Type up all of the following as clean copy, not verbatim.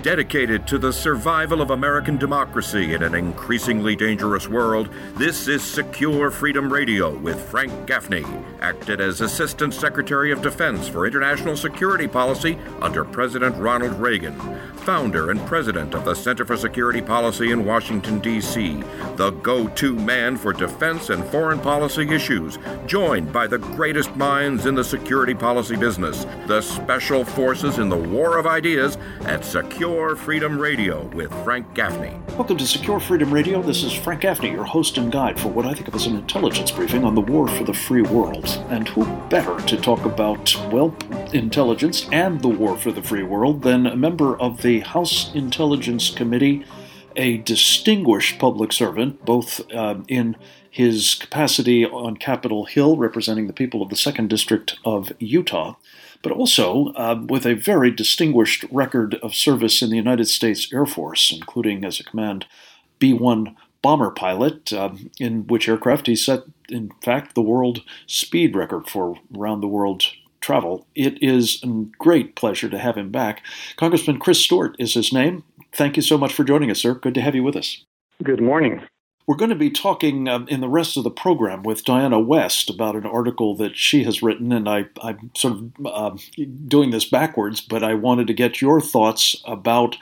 Dedicated to the survival of American democracy in an increasingly dangerous world, this is Secure Freedom Radio with Frank Gaffney, acted as Assistant Secretary of Defense for International Security Policy under President Ronald Reagan, founder and president of the Center for Security Policy in Washington, D.C., the go-to man for defense and foreign policy issues, joined by the greatest minds in the security policy business, the special forces in the war of ideas at Secure Freedom Radio with Frank Gaffney. Welcome to Secure Freedom Radio. This is Frank Gaffney, your host and guide for what I think of as an intelligence briefing on the war for the free world. And who better to talk about, well, intelligence and the war for the free world than a member of the House Intelligence Committee, a distinguished public servant, both in his capacity on Capitol Hill, representing the people of the 2nd District of Utah, but also with a very distinguished record of service in the United States Air Force, including as a Command B-1 bomber pilot, in which aircraft he set, in fact, the world speed record for round-the-world travel. It is a great pleasure to have him back. Congressman Chris Stewart is his name. Thank you so much for joining us, sir. Good to have you with us. Good morning. We're going to be talking in the rest of the program with Diana West about an article that she has written, and I'm sort of doing this backwards, but I wanted to get your thoughts about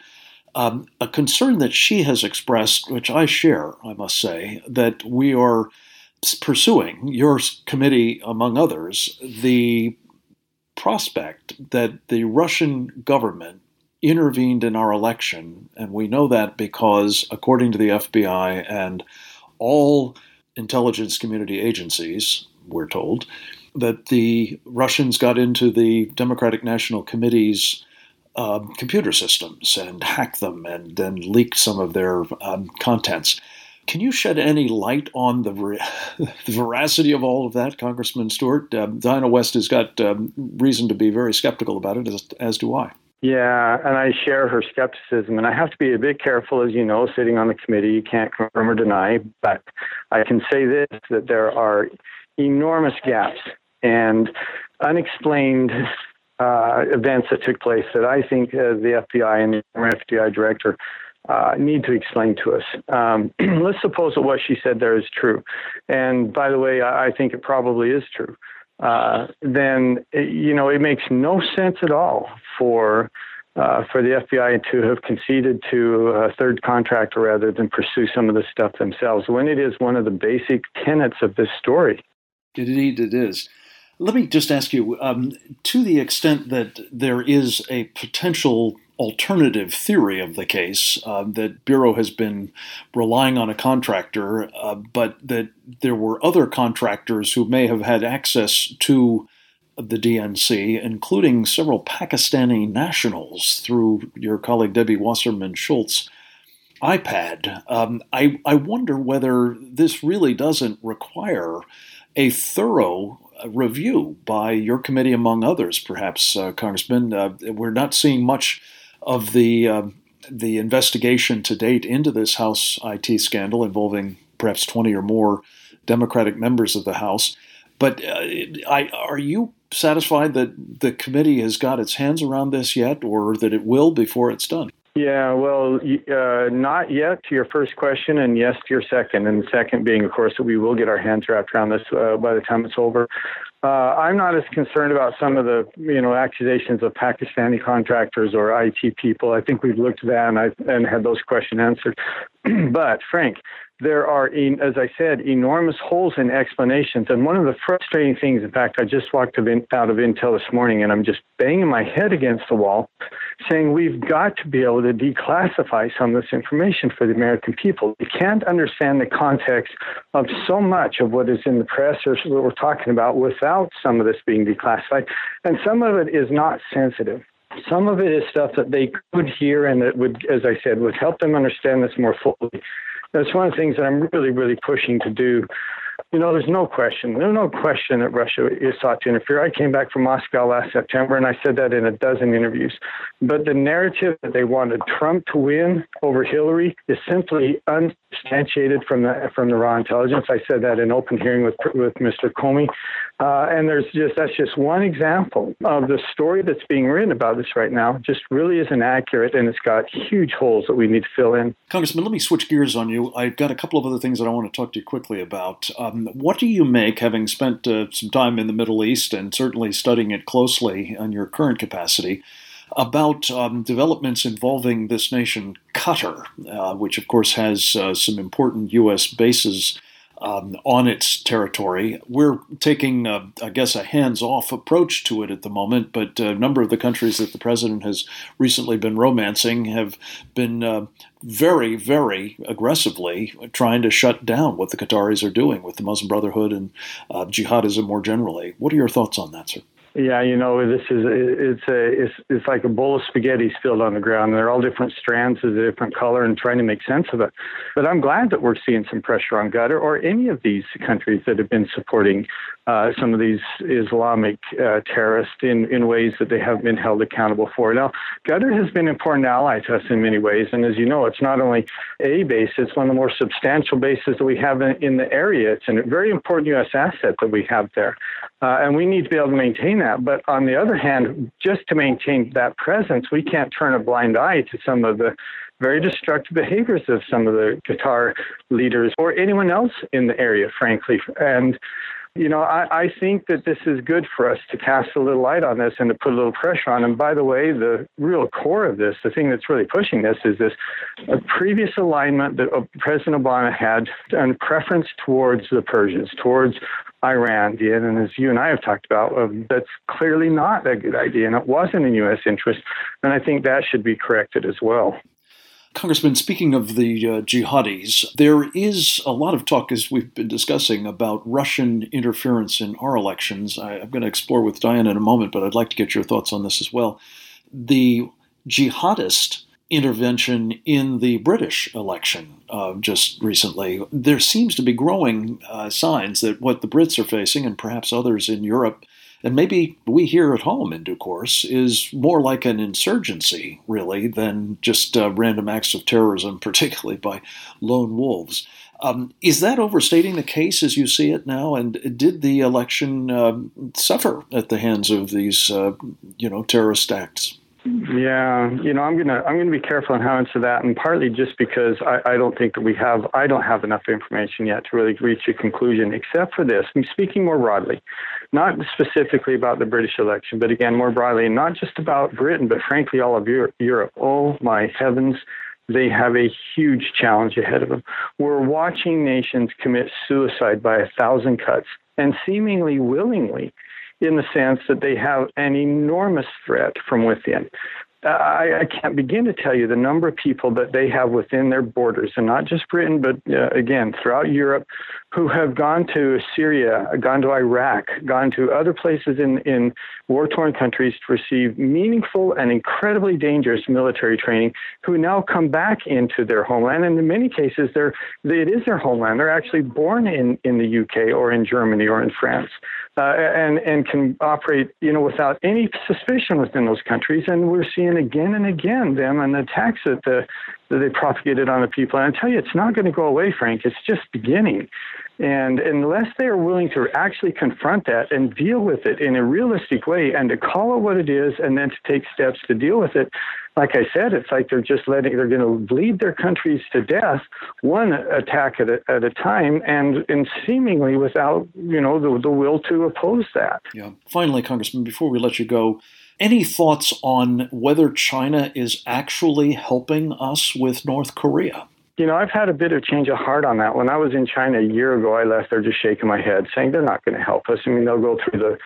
a concern that she has expressed, which I share, I must say, that we are pursuing, your committee among others, the prospect that the Russian government intervened in our election, and we know that because, according to the FBI and all intelligence community agencies, we're told, that the Russians got into the Democratic National Committee's computer systems and hacked them and then leaked some of their contents. Can you shed any light on the veracity of all of that, Congressman Stewart? Diana West has got reason to be very skeptical about it, as do I. Yeah, and I share her skepticism, and I have to be a bit careful, as you know, sitting on the committee. You can't confirm or deny, but I can say this, that there are enormous gaps and unexplained events that took place that I think the FBI and the FBI director need to explain to us. Let's suppose that what she said there is true. And by the way, I think it probably is true. Then, it makes no sense at all for the FBI to have conceded to a third contractor rather than pursue some of this stuff themselves, when it is one of the basic tenets of this story. Indeed, it is. Let me just ask you, to the extent that there is a potential alternative theory of the case, that Bureau has been relying on a contractor, but that there were other contractors who may have had access to the DNC, including several Pakistani nationals through your colleague Debbie Wasserman Schultz's iPad. I wonder whether this really doesn't require a thorough review by your committee, among others, perhaps, Congressman. We're not seeing much of the investigation to date into this House IT scandal involving perhaps 20 or more Democratic members of the House. But are you satisfied that the committee has got its hands around this yet, or that it will before it's done? Yeah, well, not yet to your first question, and yes to your second. And the second being, of course, that we will get our hands wrapped around this by the time it's over. I'm not as concerned about some of the, accusations of Pakistani contractors or IT people. I think we've looked at that and had those questions answered. But, Frank, there are, as I said, enormous holes in explanations. And one of the frustrating things, in fact, I just walked out of Intel this morning, and I'm just banging my head against the wall, saying we've got to be able to declassify some of this information for the American people. You can't understand the context of so much of what is in the press or what we're talking about without some of this being declassified. And some of it is not sensitive. Some of it is stuff that they could hear and that would, as I said, would help them understand this more fully. That's one of the things that I'm really, really pushing to do There's no question. There's no question that Russia is sought to interfere. I came back from Moscow last September, and I said that in a dozen interviews. But the narrative that they wanted Trump to win over Hillary is simply unsubstantiated from the raw intelligence. I said that in open hearing with Mr. Comey. And that's just one example of the story that's being written about this right now. Just really isn't accurate, and it's got huge holes that we need to fill in. Congressman, let me switch gears on you. I've got a couple of other things that I want to talk to you quickly about. What do you make, having spent some time in the Middle East and certainly studying it closely in your current capacity, about developments involving this nation, Qatar, which of course has some important U.S. bases on its territory? We're taking, I guess, a hands-off approach to it at the moment, but a number of the countries that the president has recently been romancing have been very, very aggressively trying to shut down what the Qataris are doing with the Muslim Brotherhood and jihadism more generally. What are your thoughts on that, sir? Yeah, it's like a bowl of spaghetti spilled on the ground. They're all different strands of a different color and trying to make sense of it. But I'm glad that we're seeing some pressure on Qatar or any of these countries that have been supporting some of these Islamic terrorists in ways that they have been held accountable for. Now, Qatar has been an important ally to us in many ways. And as you know, it's not only a base, it's one of the more substantial bases that we have in the area. It's a very important U.S. asset that we have there. And we need to be able to maintain that. But on the other hand, just to maintain that presence, we can't turn a blind eye to some of the very destructive behaviors of some of the Qatar leaders or anyone else in the area, frankly. And I think that this is good for us to cast a little light on this and to put a little pressure on. And by the way, the real core of this, the thing that's really pushing this is this previous alignment that President Obama had and preference towards the Persians, towards Iran, and as you and I have talked about, that's clearly not a good idea, and it wasn't in U.S. interest, and I think that should be corrected as well. Congressman, speaking of the jihadis, there is a lot of talk, as we've been discussing, about Russian interference in our elections. I'm going to explore with Diana in a moment, but I'd like to get your thoughts on this as well. The jihadist intervention in the British election just recently, there seems to be growing signs that what the Brits are facing, and perhaps others in Europe, and maybe we here at home in due course, is more like an insurgency, really, than just random acts of terrorism, particularly by lone wolves. Is that overstating the case as you see it now? And did the election suffer at the hands of these, terrorist acts? Yeah, I'm gonna be careful on how to answer that, and partly just because I don't think that I don't have enough information yet to really reach a conclusion, except for this. I'm speaking more broadly, not specifically about the British election, but again, more broadly, and not just about Britain, but frankly, all of Europe. Oh my heavens, they have a huge challenge ahead of them. We're watching nations commit suicide by 1,000 cuts, and seemingly willingly, in the sense that they have an enormous threat from within. I can't begin to tell you the number of people that they have within their borders, and not just Britain, but again, throughout Europe, who have gone to Syria, gone to Iraq, gone to other places in war-torn countries to receive meaningful and incredibly dangerous military training, who now come back into their homeland. And in many cases, it is their homeland. They're actually born in the UK or in Germany or in France, and can operate, without any suspicion within those countries. And we're seeing again and again them and the attacks that they propagated on the people. And I tell you, it's not going to go away, Frank. It's just beginning. And unless they are willing to actually confront that and deal with it in a realistic way and to call it what it is and then to take steps to deal with it, like I said, it's like they're going to bleed their countries to death, one attack at a time, and seemingly without, the will to oppose that. Yeah. Finally, Congressman, before we let you go, any thoughts on whether China is actually helping us with North Korea? I've had a bit of change of heart on that. When I was in China a year ago, I left there just shaking my head, saying they're not going to help us. I mean, they'll go through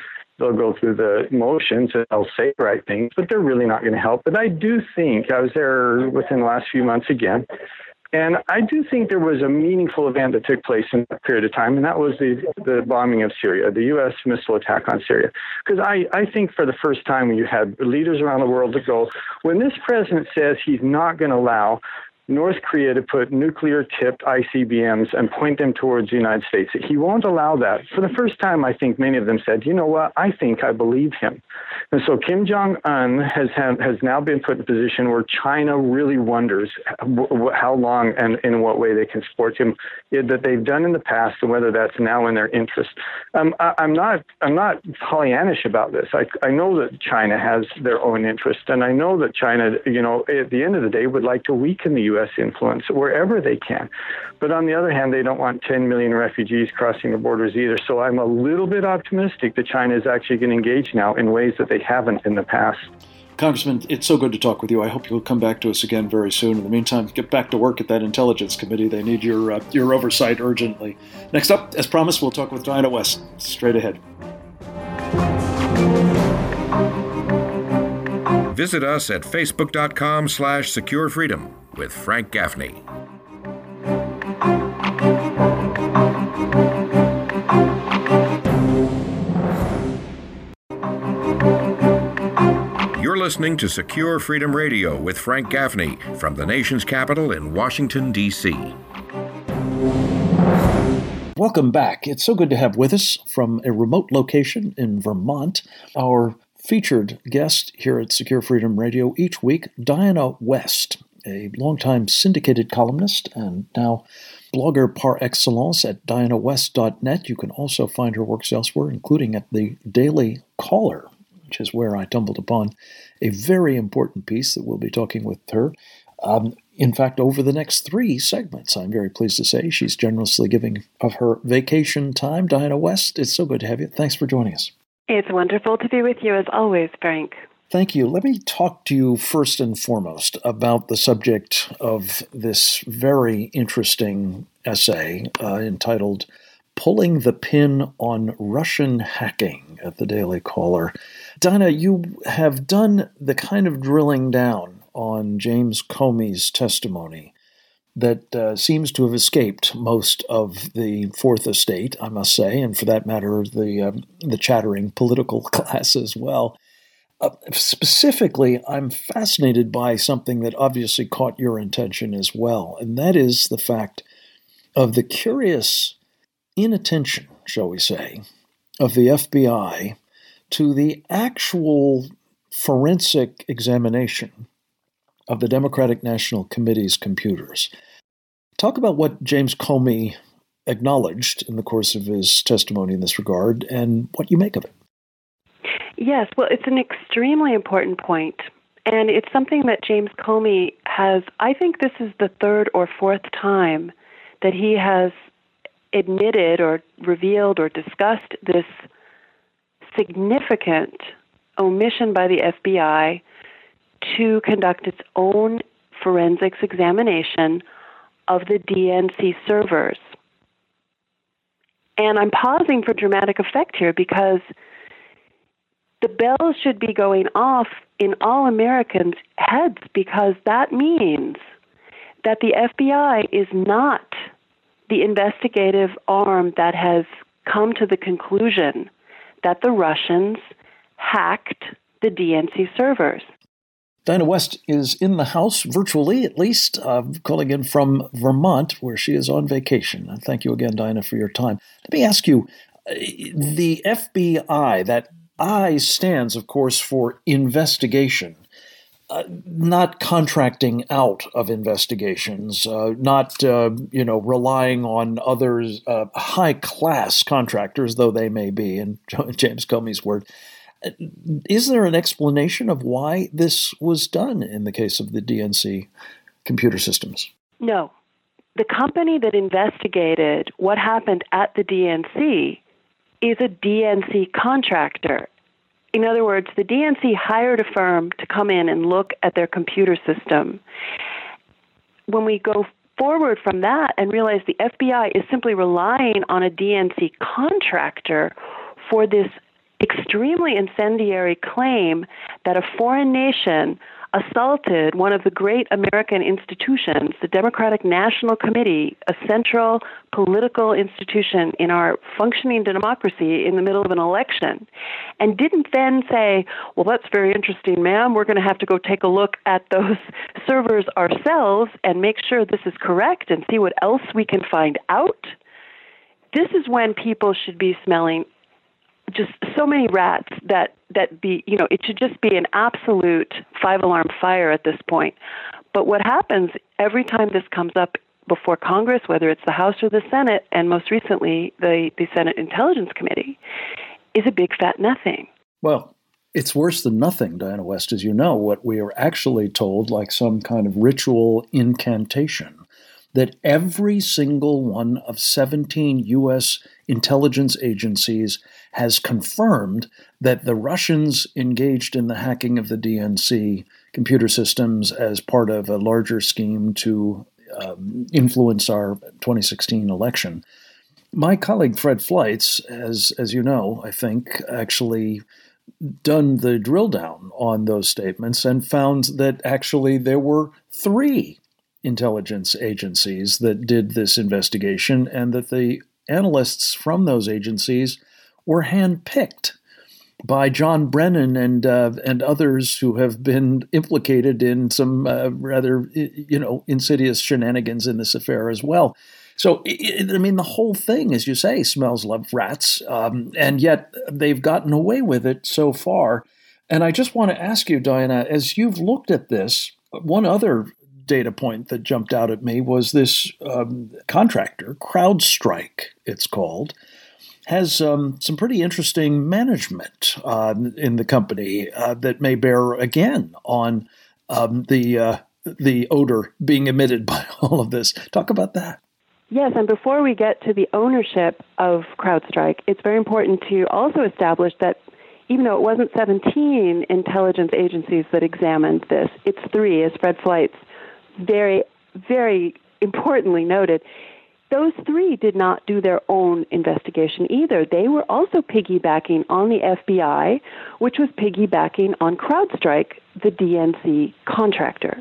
the motions and they'll say the right things, but they're really not going to help. But I do think, I was there within the last few months again, and I do think there was a meaningful event that took place in that period of time, and that was the bombing of Syria, the U.S. missile attack on Syria. Because I think for the first time you had leaders around the world that go, when this president says he's not going to allow North Korea to put nuclear-tipped ICBMs and point them towards the United States. He won't allow that. For the first time, I think many of them said, you know what, I think I believe him. And so Kim Jong-un has now been put in a position where China really wonders how long and in what way they can support him, that they've done in the past, and whether that's now in their interest. I'm not Pollyannish about this. I know that China has their own interest, and I know that China, at the end of the day, would like to weaken the U.S. influence wherever they can. But on the other hand, they don't want 10 million refugees crossing the borders either. So I'm a little bit optimistic that China is actually going to engage now in ways that they haven't in the past. Congressman, it's so good to talk with you. I hope you'll come back to us again very soon. In the meantime, get back to work at that Intelligence Committee. They need your oversight urgently. Next up, as promised, we'll talk with Diana West. Straight ahead. Visit us at facebook.com/securefreedom with Frank Gaffney. You're listening to Secure Freedom Radio with Frank Gaffney from the nation's capital in Washington, D.C. Welcome back. It's so good to have with us from a remote location in Vermont our featured guest here at Secure Freedom Radio each week, Diana West, a longtime syndicated columnist and now blogger par excellence at dianawest.net. You can also find her works elsewhere, including at the Daily Caller, which is where I tumbled upon a very important piece that we'll be talking with her. In fact, over the next 3 segments, I'm very pleased to say she's generously giving of her vacation time. Diana West, it's so good to have you. Thanks for joining us. It's wonderful to be with you as always, Frank. Thank you. Let me talk to you first and foremost about the subject of this very interesting essay entitled Pulling the Pin on Russian Hacking at the Daily Caller. Diana, you have done the kind of drilling down on James Comey's testimony that seems to have escaped most of the Fourth Estate, I must say, and for that matter, the chattering political class as well. Specifically, I'm fascinated by something that obviously caught your attention as well, and that is the fact of the curious inattention, shall we say, of the FBI to the actual forensic examination of the Democratic National Committee's computers. Talk about what James Comey acknowledged in the course of his testimony in this regard and what you make of it. Yes, well, it's an extremely important point, and it's something that James Comey has, I think this is the 3rd or 4th time that he has admitted or revealed or discussed this significant omission by the FBI to conduct its own forensics examination of the DNC servers. And I'm pausing for dramatic effect here because the bells should be going off in all Americans' heads, because that means that the FBI is not the investigative arm that has come to the conclusion that the Russians hacked the DNC servers. Diana West is in the house, virtually at least, calling in from Vermont, where she is on vacation. And thank you again, Diana, for your time. Let me ask you, the FBI, that I stands, of course, for investigation, not contracting out of investigations, not relying on others, high-class contractors, though they may be, in James Comey's word. Is there an explanation of why this was done in the case of the DNC computer systems? No. The company that investigated what happened at the DNC is a DNC contractor. In other words, the DNC hired a firm to come in and look at their computer system. When we go forward from that and realize the FBI is simply relying on a DNC contractor for this extremely incendiary claim that a foreign nation, assaulted one of the great American institutions, the Democratic National Committee, a central political institution in our functioning democracy in the middle of an election, and didn't then say, well, that's very interesting, ma'am. We're going to have to go take a look at those servers ourselves and make sure this is correct and see what else we can find out. This is when people should be smelling just so many rats that it should just be an absolute 5-alarm fire at this point. But what happens every time this comes up before Congress, whether it's the House or the Senate, and most recently the Senate Intelligence Committee, is a big fat nothing. Well, it's worse than nothing, Diana West, as you know. What we are actually told, like some kind of ritual incantation, that every single one of 17 U.S. intelligence agencies has confirmed that the Russians engaged in the hacking of the DNC computer systems as part of a larger scheme to influence our 2016 election. My colleague Fred Fleitz, as you know, I think, actually done the drill down on those statements and found that actually there were 3 intelligence agencies that did this investigation, and that the analysts from those agencies were handpicked by John Brennan and others who have been implicated in some rather insidious shenanigans in this affair as well. So, the whole thing, as you say, smells like rats, and yet they've gotten away with it so far. And I just want to ask you, Diana, as you've looked at this, one other data point that jumped out at me was this contractor, CrowdStrike, it's called, has some pretty interesting management in the company that may bear again on the odor being emitted by all of this. Talk about that. Yes, and before we get to the ownership of CrowdStrike, it's very important to also establish that even though it wasn't 17 intelligence agencies that examined this, it's 3, as Fred Fleitz very, very importantly noted. Those 3 did not do their own investigation either. They were also piggybacking on the FBI, which was piggybacking on CrowdStrike, the DNC contractor.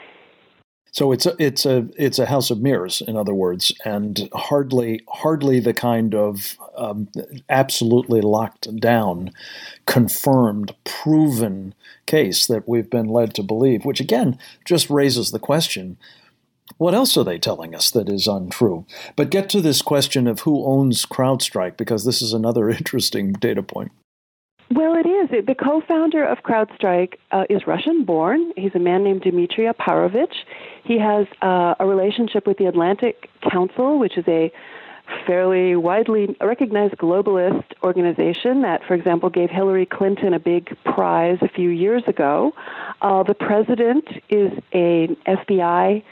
So it's a house of mirrors, in other words, and hardly the kind of absolutely locked down, confirmed, proven case that we've been led to believe, which again just raises the question, what else are they telling us that is untrue? But get to this question of who owns CrowdStrike, because this is another interesting data point. Well, it is. The co-founder of CrowdStrike is Russian-born. He's a man named Dmitry Alperovitch. He has a relationship with the Atlantic Council, which is a fairly widely recognized globalist organization that, for example, gave Hillary Clinton a big prize a few years ago. The president is an FBI,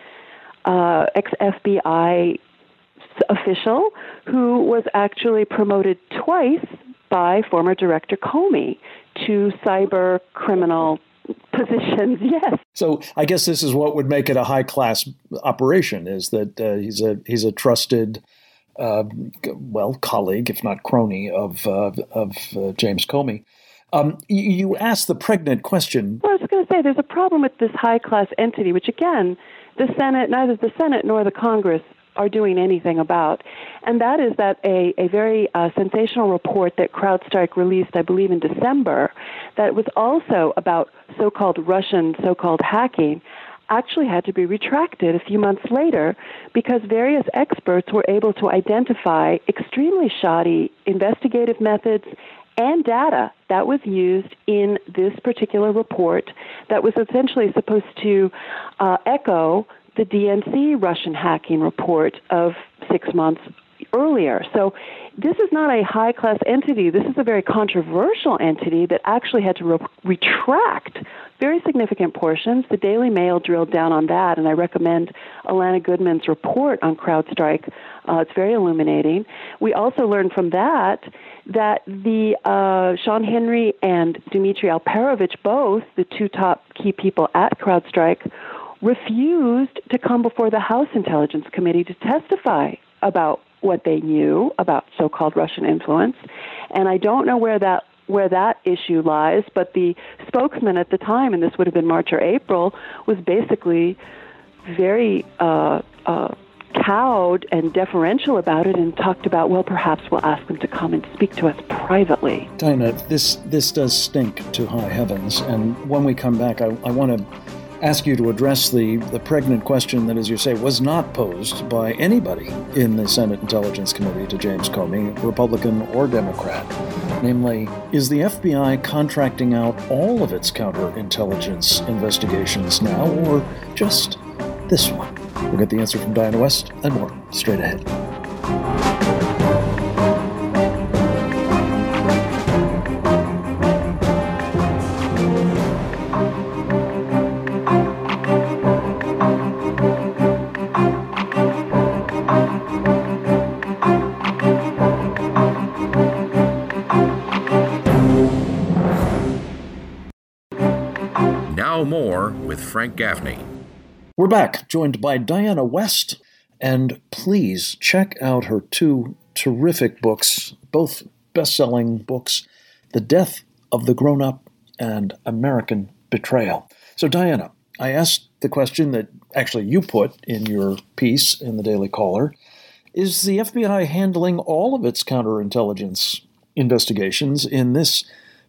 ex-FBI official who was actually promoted twice by former Director Comey to cyber criminal positions. Yes. So I guess this is what would make it a high-class operation, is that he's a trusted, colleague, if not crony, of James Comey. You asked the pregnant question. Well, I was going to say there's a problem with this high-class entity, which again, neither the Senate nor the Congress are doing anything about. And that is that a very sensational report that CrowdStrike released, I believe, in December, that was also about so-called Russian so-called hacking, actually had to be retracted a few months later because various experts were able to identify extremely shoddy investigative methods and data that was used in this particular report that was essentially supposed to echo the DNC Russian hacking report of 6 months earlier. So this is not a high-class entity. This is a very controversial entity that actually had to retract very significant portions. The Daily Mail drilled down on that, and I recommend Alana Goodman's report on CrowdStrike. It's very illuminating. We also learned from that the Sean Henry and Dmitry Alperovitch, both the 2 top key people at CrowdStrike, refused to come before the House Intelligence Committee to testify about what they knew about so-called Russian influence. And I don't know where that where that issue lies, but the spokesman at the time, and this would have been March or April, was basically very cowed and deferential about it and talked about, well, perhaps we'll ask them to come and speak to us privately. Diana, this does stink to high heavens, and when we come back, I want to ask you to address the pregnant question that, as you say, was not posed by anybody in the Senate Intelligence Committee to James Comey, Republican or Democrat. Namely, is the FBI contracting out all of its counterintelligence investigations now, or just this one? We'll get the answer from Diana West and more straight ahead. Now more with Frank Gaffney. We're back, joined by Diana West, and please check out her two terrific books, both best-selling books, The Death of the Grown-Up and American Betrayal. So, Diana, I asked the question that actually you put in your piece in the Daily Caller. Is the FBI handling all of its counterintelligence investigations in this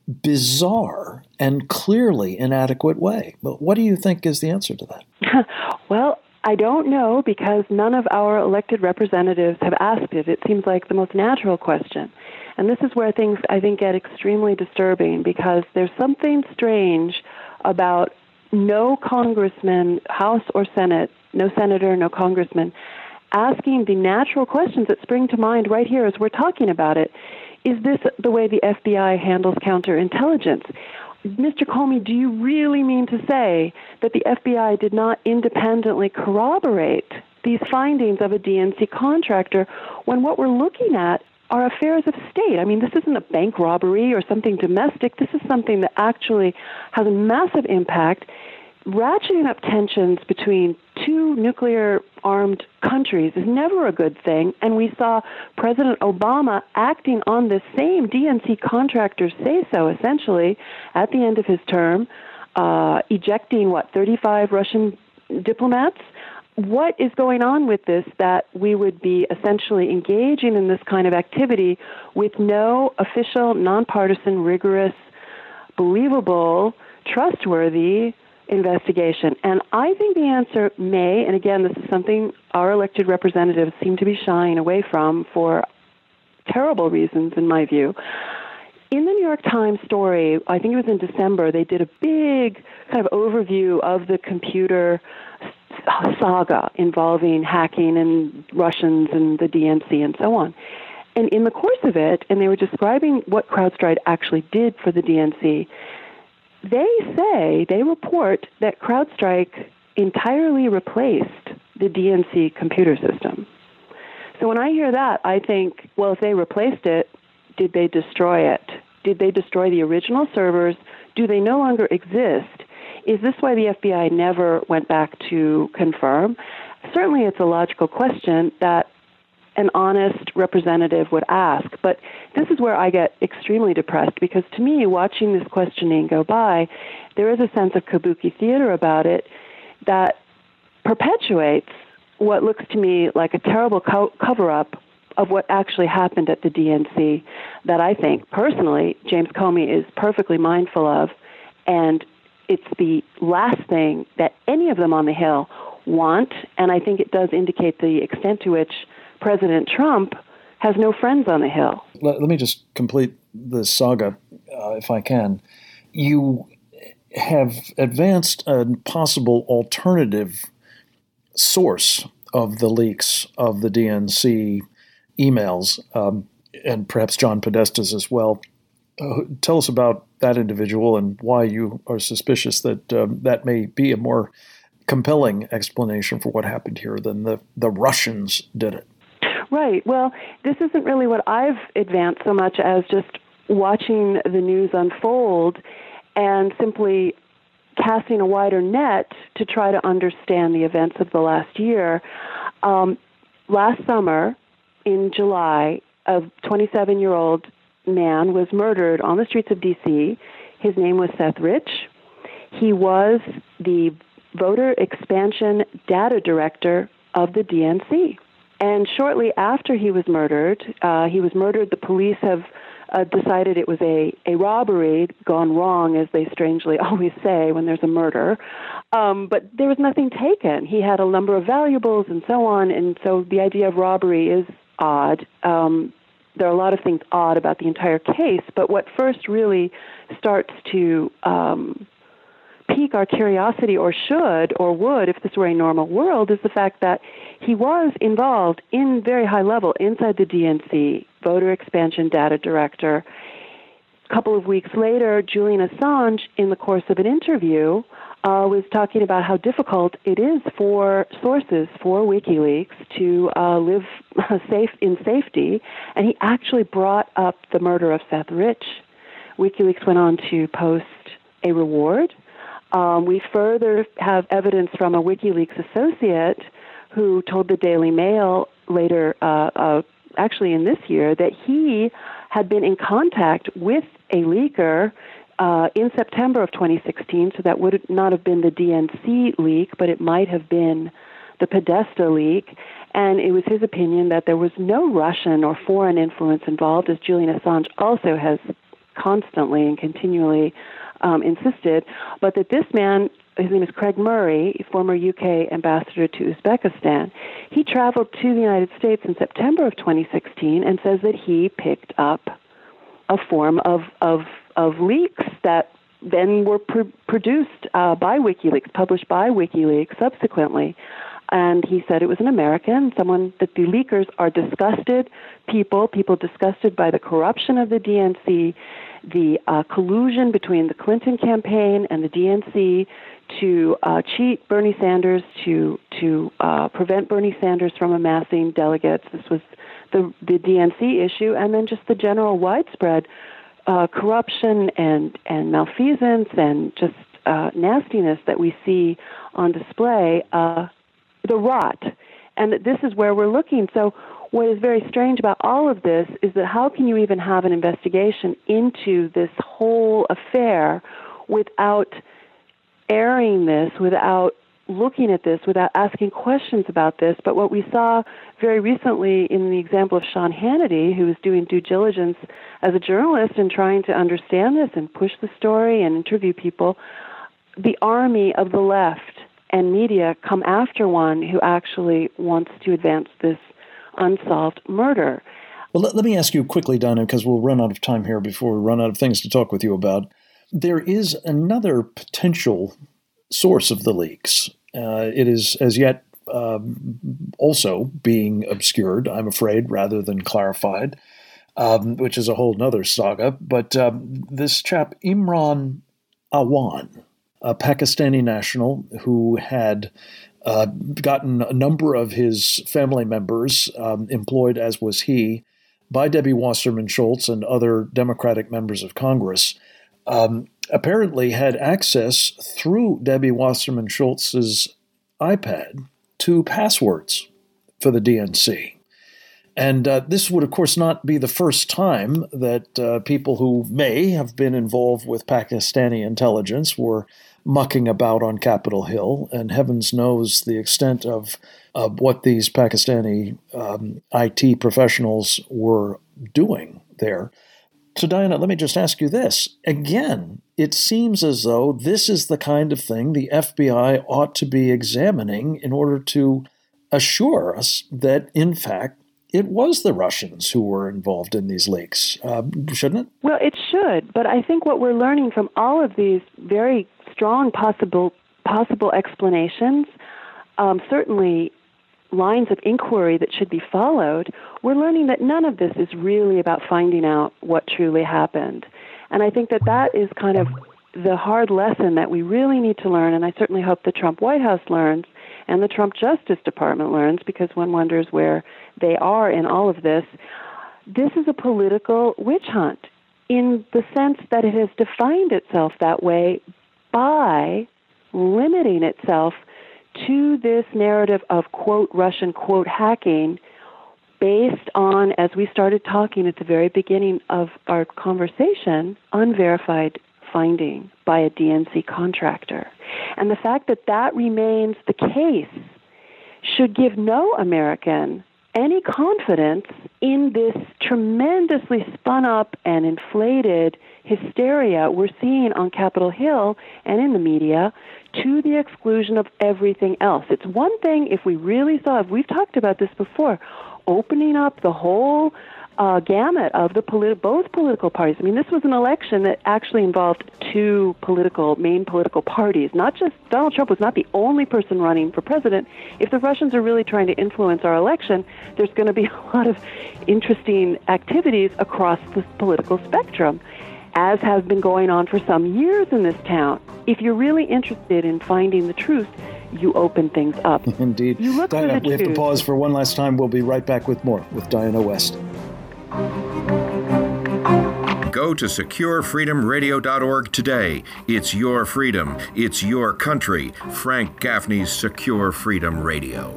bizarre and clearly inadequate way? But what do you think is the answer to that? Well, I don't know, because none of our elected representatives have asked it. It seems like the most natural question. And this is where things, I think, get extremely disturbing, because there's something strange about no congressman, House or Senate, no senator, no congressman, asking the natural questions that spring to mind right here as we're talking about it. Is this the way the FBI handles counterintelligence? Mr. Comey, do you really mean to say that the FBI did not independently corroborate these findings of a DNC contractor when what we're looking at are affairs of state? I mean, this isn't a bank robbery or something domestic. This is something that actually has a massive impact, ratcheting up tensions between two nuclear-armed countries is never a good thing, and we saw President Obama acting on the same DNC contractor's say-so, essentially, at the end of his term, ejecting, 35 Russian diplomats? What is going on with this that we would be essentially engaging in this kind of activity with no official, nonpartisan, rigorous, believable, trustworthy investigation? And I think the answer may, and again, this is something our elected representatives seem to be shying away from for terrible reasons, in my view. In the New York Times story, I think it was in December, they did a big kind of overview of the computer saga involving hacking and Russians and the DNC and so on. And in the course of it, and they were describing what CrowdStrike actually did for the DNC, they report that CrowdStrike entirely replaced the DNC computer system. So when I hear that, I think, well, if they replaced it, did they destroy it? Did they destroy the original servers? Do they no longer exist? Is this why the FBI never went back to confirm? Certainly it's a logical question that an honest representative would ask. But this is where I get extremely depressed, because to me, watching this questioning go by, there is a sense of kabuki theater about it that perpetuates what looks to me like a terrible cover-up of what actually happened at the DNC that I think, personally, James Comey is perfectly mindful of, and it's the last thing that any of them on the Hill want, and I think it does indicate the extent to which President Trump has no friends on the Hill. Let me just complete this saga, if I can. You have advanced a possible alternative source of the leaks of the DNC emails, and perhaps John Podesta's as well. Tell us about that individual and why you are suspicious that that may be a more compelling explanation for what happened here than the Russians did it. Right. Well, this isn't really what I've advanced so much as just watching the news unfold and simply casting a wider net to try to understand the events of the last year. Last summer, in July, a 27-year-old man was murdered on the streets of D.C. His name was Seth Rich. He was the voter expansion data director of the DNC. And shortly after he was murdered, the police have decided it was a robbery gone wrong, as they strangely always say when there's a murder. But there was nothing taken. He had a number of valuables and so on, and so the idea of robbery is odd. There are a lot of things odd about the entire case, but what first really starts to pique our curiosity, or should, or would, if this were a normal world, is the fact that he was involved in very high level inside the DNC, voter expansion data director. A couple of weeks later, Julian Assange, in the course of an interview, was talking about how difficult it is for sources for WikiLeaks to live in safety, and he actually brought up the murder of Seth Rich. WikiLeaks went on to post a reward. We further have evidence from a WikiLeaks associate who told the Daily Mail later, actually in this year, that he had been in contact with a leaker in September of 2016, so that would not have been the DNC leak, but it might have been the Podesta leak, and it was his opinion that there was no Russian or foreign influence involved, as Julian Assange also has constantly and continually insisted, but that this man, his name is Craig Murray, former UK ambassador to Uzbekistan, he traveled to the United States in September of 2016 and says that he picked up a form of leaks that then were produced by WikiLeaks, published by WikiLeaks subsequently. And he said it was an American, someone that the leakers are disgusted people disgusted by the corruption of the DNC, the collusion between the Clinton campaign and the DNC to cheat Bernie Sanders, to prevent Bernie Sanders from amassing delegates. This was the DNC issue, and then just the general widespread corruption and malfeasance and just nastiness that we see on display, the rot. And this is where we're looking. So what is very strange about all of this is that how can you even have an investigation into this whole affair without airing this, without looking at this, without asking questions about this? But what we saw very recently in the example of Sean Hannity, who was doing due diligence as a journalist and trying to understand this and push the story and interview people, the army of the left and media come after one who actually wants to advance this unsolved murder. Well, let me ask you quickly, Donna, because we'll run out of time here before we run out of things to talk with you about. There is another potential source of the leaks. It is as yet also being obscured, I'm afraid, rather than clarified, which is a whole nother saga. But this chap, Imran Awan, a Pakistani national who had gotten a number of his family members employed, as was he, by Debbie Wasserman Schultz and other Democratic members of Congress, apparently had access through Debbie Wasserman Schultz's iPad to passwords for the DNC. And this would, of course, not be the first time that people who may have been involved with Pakistani intelligence were mucking about on Capitol Hill, and heavens knows the extent of what these Pakistani IT professionals were doing there. So, Diana, let me just ask you this. Again, it seems as though this is the kind of thing the FBI ought to be examining in order to assure us that, in fact, it was the Russians who were involved in these leaks, shouldn't it? Well, it should, but I think what we're learning from all of these very strong possible explanations, certainly lines of inquiry that should be followed, we're learning that none of this is really about finding out what truly happened. And I think that that is kind of the hard lesson that we really need to learn, and I certainly hope the Trump White House learns and the Trump Justice Department learns, because one wonders where they are in all of this. This is a political witch hunt in the sense that it has defined itself that way by limiting itself to this narrative of, quote, Russian, quote, hacking based on, as we started talking at the very beginning of our conversation, unverified finding by a DNC contractor. And the fact that that remains the case should give no American any confidence in this tremendously spun up and inflated hysteria we're seeing on Capitol Hill and in the media, to the exclusion of everything else. It's one thing if we really saw, we've talked about this before, opening up the whole gamut of the both political parties. I mean, this was an election that actually involved two main political parties. Not just Donald Trump was not the only person running for president. If the Russians are really trying to influence our election, there's going to be a lot of interesting activities across the political spectrum, as has been going on for some years in this town. If you're really interested in finding the truth, you open things up. Indeed. You look Diana, for the we truth. have to pause for one last time. We'll be right back with more with Diana West. Go to SecureFreedomRadio.org today. It's your freedom. It's your country. Frank Gaffney's Secure Freedom Radio.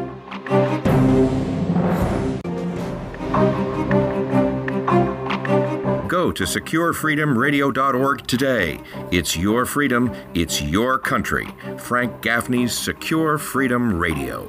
Go to SecureFreedomRadio.org today. It's your freedom. It's your country. Frank Gaffney's Secure Freedom Radio.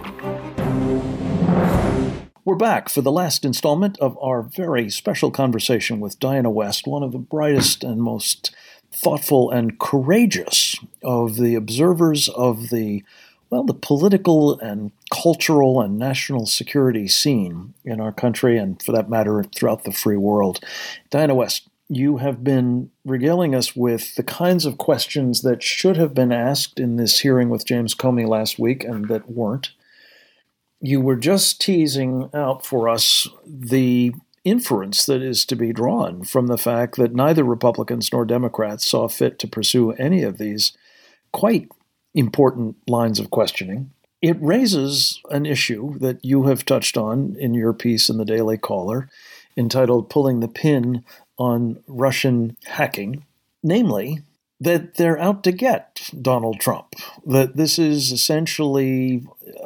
We're back for the last installment of our very special conversation with Diana West, one of the brightest and most thoughtful and courageous of the observers of the political and cultural and national security scene in our country and, for that matter, throughout the free world. Diana West, you have been regaling us with the kinds of questions that should have been asked in this hearing with James Comey last week and that weren't. You were just teasing out for us the inference that is to be drawn from the fact that neither Republicans nor Democrats saw fit to pursue any of these quite important lines of questioning. It raises an issue that you have touched on in your piece in the Daily Caller, entitled Pulling the Pin on Russian Hacking, namely that they're out to get Donald Trump, that this is essentially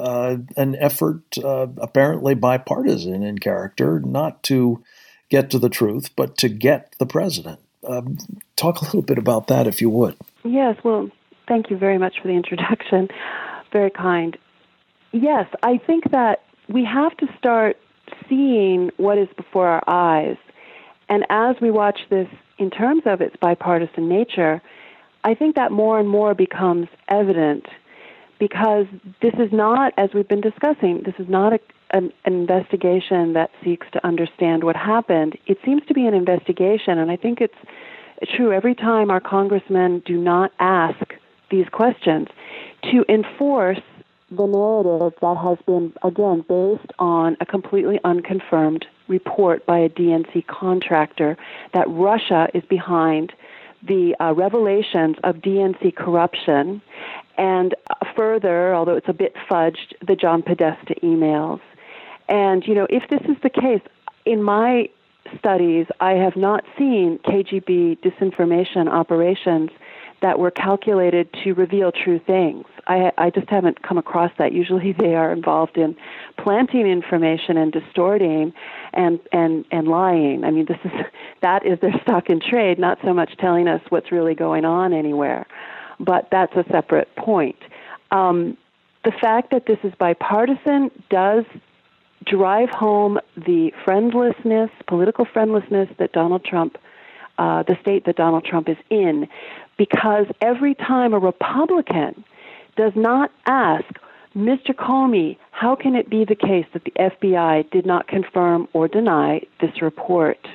an effort, apparently bipartisan in character, not to get to the truth, but to get the president. Talk a little bit about that, if you would. Yes, well, thank you very much for the introduction. Very kind. Yes, I think that we have to start seeing what is before our eyes. And as we watch this in terms of its bipartisan nature, I think that more and more becomes evident, because this is not, as we've been discussing, this is not an investigation that seeks to understand what happened. It seems to be an investigation, and I think it's true every time our congressmen do not ask these questions, to enforce the narrative that has been, again, based on a completely unconfirmed report by a DNC contractor that Russia is behind the revelations of DNC corruption, and further, although it's a bit fudged, the John Podesta emails. And, if this is the case, in my studies, I have not seen KGB disinformation operations that were calculated to reveal true things. I just haven't come across that. Usually they are involved in planting information and distorting and lying. I mean, that is their stock in trade, not so much telling us what's really going on anywhere. But that's a separate point. The fact that this is bipartisan does drive home the friendlessness, political friendlessness that Donald Trump, the state that Donald Trump is in, because every time a Republican does not ask, Mr. Comey, how can it be the case that the FBI did not confirm or deny this report?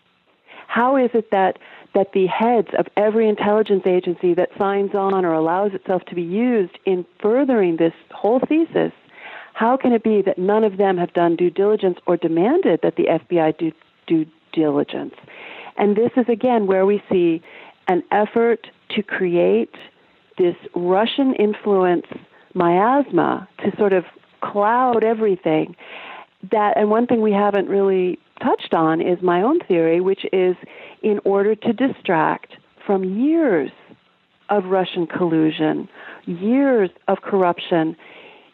How is it that the heads of every intelligence agency that signs on or allows itself to be used in furthering this whole thesis, how can it be that none of them have done due diligence or demanded that the FBI do due diligence? And this is, again, where we see an effort to create this Russian influence miasma to sort of cloud everything. And one thing we haven't really touched on is my own theory, which is in order to distract from years of Russian collusion, years of corruption,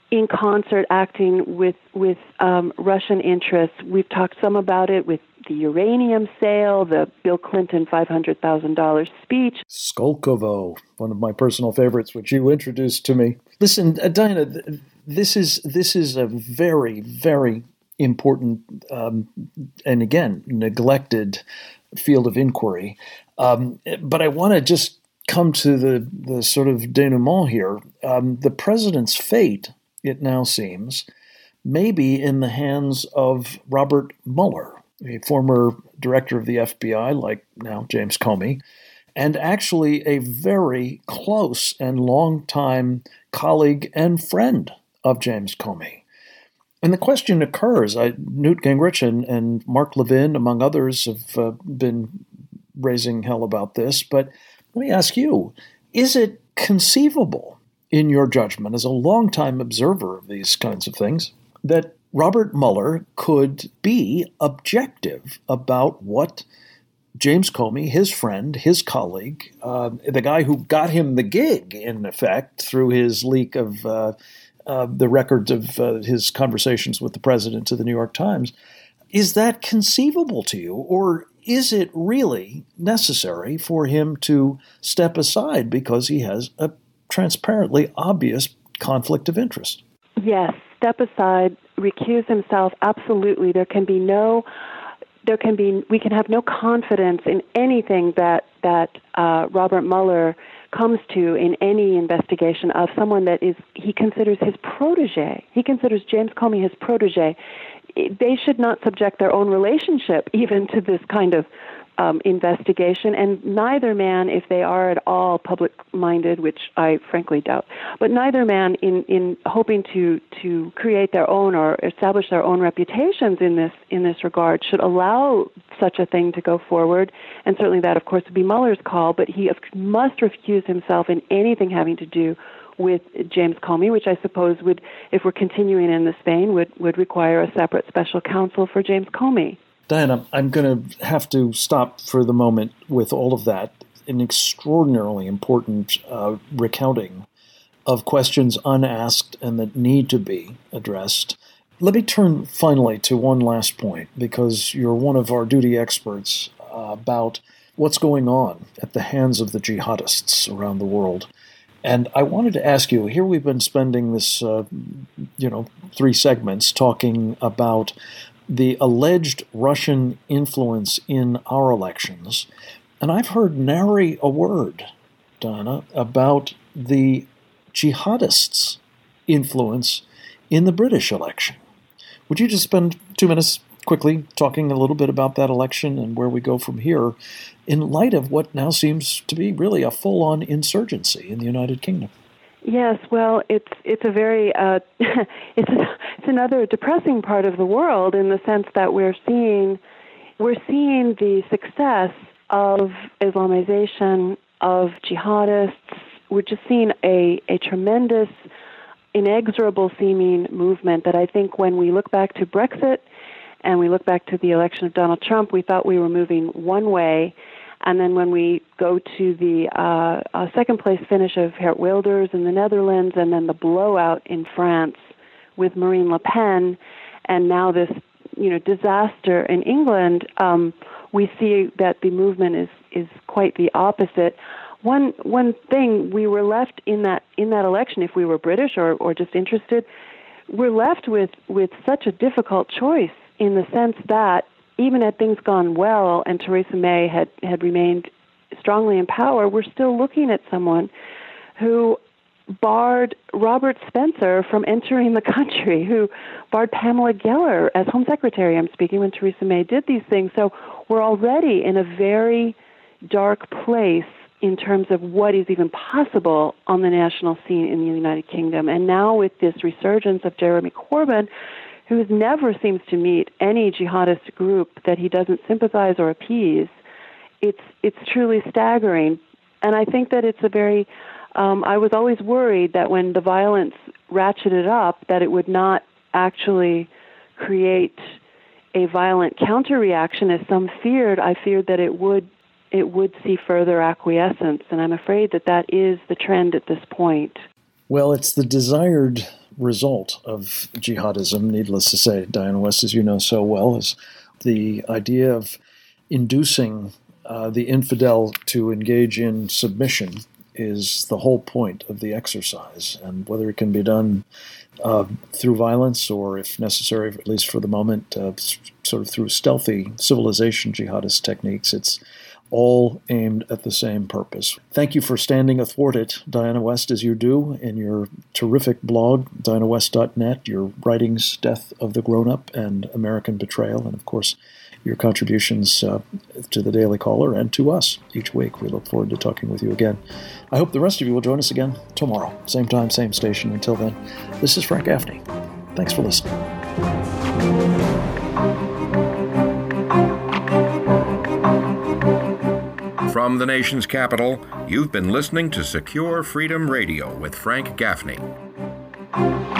in concert acting with Russian interests. We've talked some about it with the uranium sale, the Bill Clinton $500,000 speech. Skolkovo, one of my personal favorites, which you introduced to me. Listen, Diana, this is a very, very important and again neglected field of inquiry. But I want to just come to the sort of denouement here. The president's fate, it now seems, may be in the hands of Robert Mueller, a former director of the FBI, like now James Comey, and actually a very close and longtime colleague and friend of James Comey. And the question occurs, Newt Gingrich and Mark Levin, among others, have been raising hell about this, but let me ask you, is it conceivable, in your judgment, as a longtime observer of these kinds of things, that Robert Mueller could be objective about what James Comey, his friend, his colleague, the guy who got him the gig, in effect, through his leak of the records of his conversations with the president to the New York Times, is that conceivable to you? Or is it really necessary for him to step aside because he has a transparently obvious conflict of interest? Yes, step aside, recuse himself, absolutely. We can have no confidence in anything that Robert Mueller comes to in any investigation of someone that he considers his protege. He considers James Comey his protege. They should not subject their own relationship even to this kind of investigation, and neither man, if they are at all public-minded, which I frankly doubt, but neither man in hoping to create their own or establish their own reputations in this regard should allow such a thing to go forward, and certainly that, of course, would be Mueller's call, but he must recuse himself in anything having to do with James Comey, which I suppose would, if we're continuing in this vein, would require a separate special counsel for James Comey. Diana, I'm going to have to stop for the moment with all of that. An extraordinarily important recounting of questions unasked and that need to be addressed. Let me turn finally to one last point, because you're one of our duty experts about what's going on at the hands of the jihadists around the world. And I wanted to ask you, here we've been spending this, 3 segments talking about the alleged Russian influence in our elections. And I've heard nary a word, Donna, about the jihadists' influence in the British election. Would you just spend 2 minutes quickly talking a little bit about that election and where we go from here in light of what now seems to be really a full-on insurgency in the United Kingdom? Yes, well, it's a very it's another depressing part of the world in the sense that we're seeing the success of Islamization, of jihadists. We're just seeing a tremendous, inexorable seeming movement that I think when we look back to Brexit and we look back to the election of Donald Trump, we thought we were moving one way. And then when we go to the second-place finish of Geert Wilders in the Netherlands, and then the blowout in France with Marine Le Pen, and now this, disaster in England, we see that the movement is quite the opposite. One thing we were left in that election, if we were British or just interested, we're left with such a difficult choice in the sense that even had things gone well and Theresa May had remained strongly in power, we're still looking at someone who barred Robert Spencer from entering the country, who barred Pamela Geller as Home Secretary, I'm speaking, when Theresa May did these things. So we're already in a very dark place in terms of what is even possible on the national scene in the United Kingdom. And now with this resurgence of Jeremy Corbyn, who never seems to meet any jihadist group that he doesn't sympathize or appease, it's truly staggering. And I think that it's a very, I was always worried that when the violence ratcheted up, that it would not actually create a violent counter-reaction, as some feared. I feared that it would see further acquiescence, and I'm afraid that is the trend at this point. Well, it's the desired result of jihadism, needless to say, Diana West, as you know so well, is the idea of inducing the infidel to engage in submission is the whole point of the exercise. And whether it can be done through violence or, if necessary, at least for the moment, sort of through stealthy civilization jihadist techniques, it's all aimed at the same purpose. Thank you for standing athwart it, Diana West, as you do in your terrific blog, dianawest.net, your writings, Death of the Grown-Up and American Betrayal, and, of course, your contributions to the Daily Caller and to us each week. We look forward to talking with you again. I hope the rest of you will join us again tomorrow. Same time, same station. Until then, this is Frank Gaffney. Thanks for listening. From the nation's capital, you've been listening to Secure Freedom Radio with Frank Gaffney.